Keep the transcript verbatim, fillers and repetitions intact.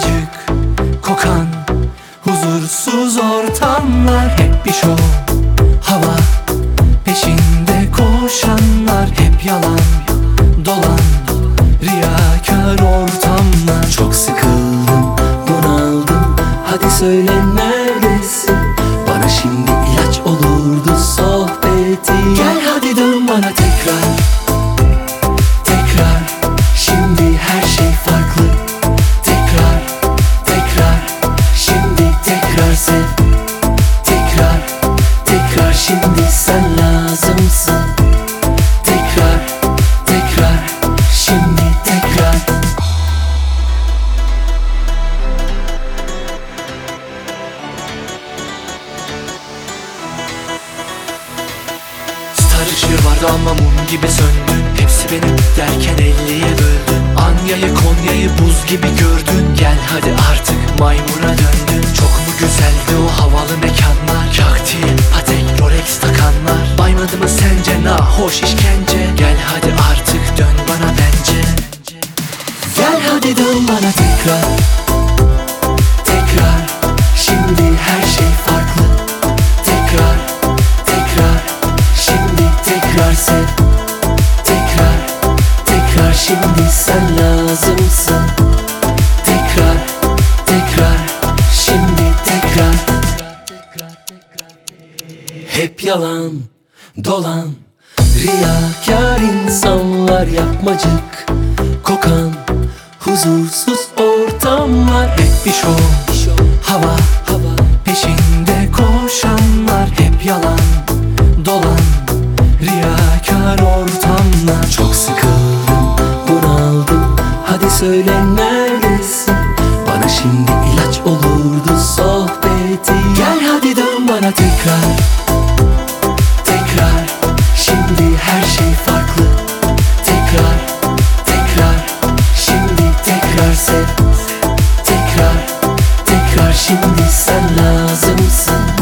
yapmacık kokan huzursuz ortamlar. Hep bir şov, hava peşinde koşanlar. Hep yalan dolan riyakar ortamlar. Çok sıkıldım, bunaldım, hadi söyle neredesin? Bana şimdi ilaç olurdu sohbeti. Gel hadi dön bana tekrar, tekrar. Şimdi her şey farklı. Tekrar, tekrar. Şimdi tekrar sev. Tekrar, tekrar. Şimdi sen lazımsın. Tekrar, tekrar. Şimdi tekrar. Star ışığı vardı ama mum gibi söndün. Hepsi benim derken elliye böldün. Anya'yı Konya'yı buz gibi gördün. Gel hadi artık maymuna döndün. Çok mu güzeldi o havalı mekanlar? Kaktil, patek, Rolex takanlar. Baymadı mı sence nahoş işkence? Gel hadi artık dön bana bence. Gel hadi dön bana tekrar, tekrar. Şimdi her şey farklı. Tekrar, tekrar. Şimdi tekrar sev. Tekrar, tekrar. Şimdi sen lazımsın. Tekrar, tekrar. Şimdi tekrar. Hep yalan dolan riyakar insanlar. Yapmacık kokan huzursuz ortamlar. Hep bir şov, hava peşinde koşanlar. Hep yalan dolan riyakar ortamlar. Çok sıkıldım, bunaldım, hadi söyle neredesin? Bana şimdi ilaç olurdu sohbeti. Gel hadi dön bana tekrar, tekrar. Şimdi her şey farklı. Tekrar, tekrar. Şimdi tekrar sev. Tekrar, tekrar. Şimdi sen lazımsın.